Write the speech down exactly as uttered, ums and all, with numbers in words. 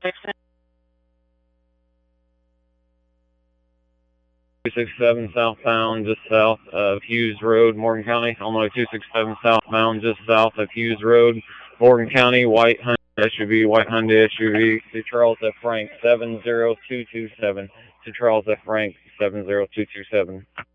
two six seven southbound, just south of Hughes Road, Morgan County. Illinois two six seven southbound, just south of Hughes Road, Morgan County. White Hyundai S U V, white Hyundai S U V to Charles F. Frank seven zero two two seven. To Charles F. Frank seven zero two two seven.